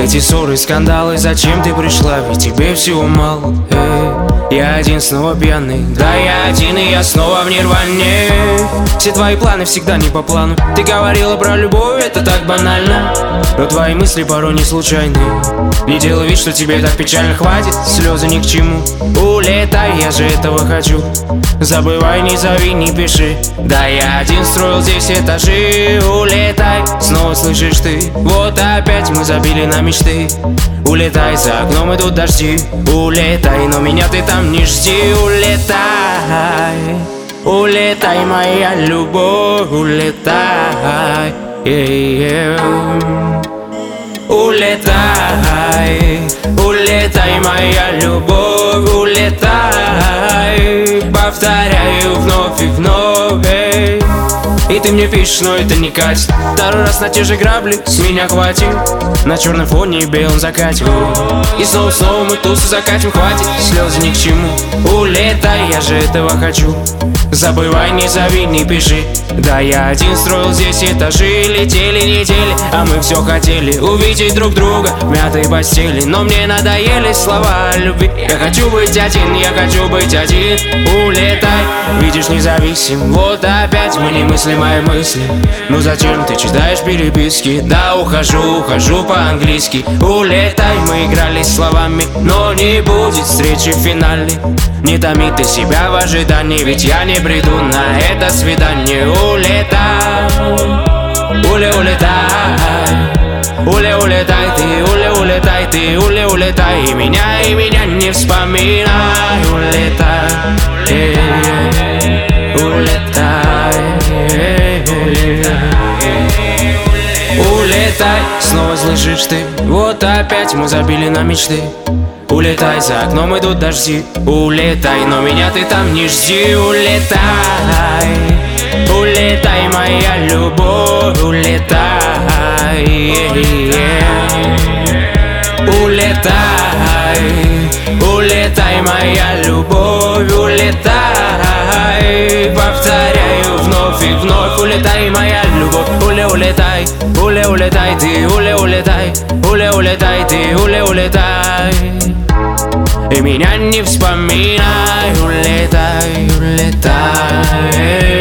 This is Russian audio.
эти ссоры, скандалы, зачем ты пришла? Ведь тебе всего мало. Я один снова пьяный, да я один, и я снова в нирване. Все твои планы всегда не по плану. Ты говорила про любовь, это так банально, но твои мысли порой не случайные. Не делай вид, что тебе так печально, хватит, слезы ни к чему. Улетай, я же этого хочу. Забывай, не зови, не пиши. Да я один строил здесь этажи. Улетай, снова слышишь ты. Вот опять мы забили на мечты. Улетай, за окном идут дожди. Улетай, но меня ты там не жди. Улетай, улетай, моя любовь. Улетай, улетай, улетай, моя любовь. Улетай, повторяю вновь и вновь. И ты мне пишешь, но это не катит. Второй раз на те же грабли с меня хватит. На черном фоне и белом закате. И снова мы тусу закатим, хватит, слезы ни к чему. Улетай, я же этого хочу. Забывай, не зови, не пиши. Да я один строил здесь этажи. Летели недели, а мы все хотели увидеть друг друга в мятой постели. Но мне надоели слова о любви. Я хочу быть один, я хочу быть один. Улетай, видишь, независим. Вот опять мы не мыслим мои мысли. Ну зачем ты читаешь переписки? Да ухожу по-английски. Улетай, мы играли словами, но не будет встречи финальной. Не томи ты себя в ожидании, ведь я не приду на это свидание. Улетай, улетай, улетай ты, улетай ты, улетай. И меня не вспоминай. Улетай, улетай, улетай, снова слышишь ты. Вот опять мы забили на мечты. Улетай, за окном идут дожди. Улетай, но меня ты там не жди. Улетай, улетай, моя любовь. Улетай, улетай, улетай, моя любовь. Улетай, повторяю вновь и вновь. Улетай, моя любовь. Улетай, улетай ты, улетай, улетай ты, улетай. И меня не вспоминай. Улетай, улетай.